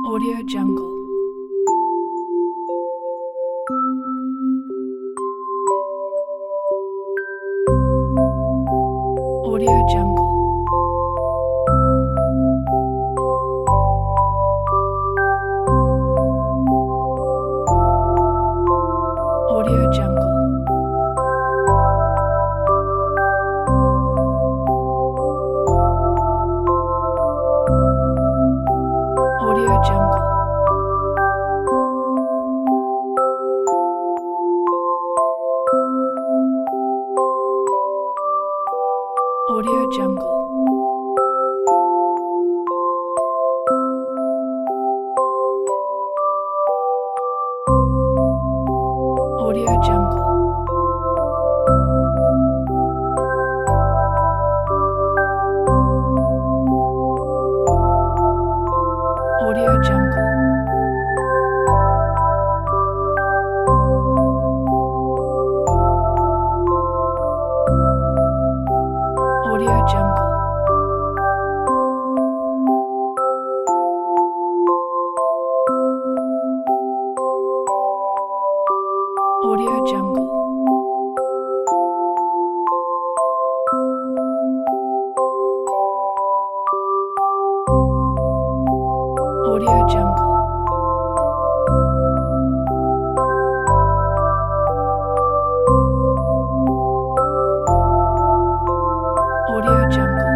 Audio Jungle. Audio Jungle. Audio Jungle. Audio Jungle. Audio Jungle. Audio Jungle. Audio Jungle. Audio Jungle. Audio Jungle. Audio Jungle. Audio Jungle.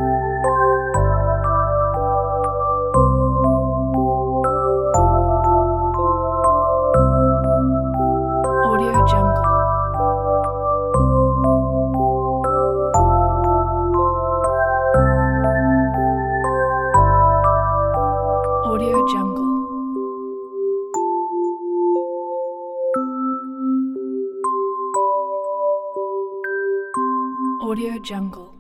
Audio Jungle. Audio Jungle. Audio Jungle.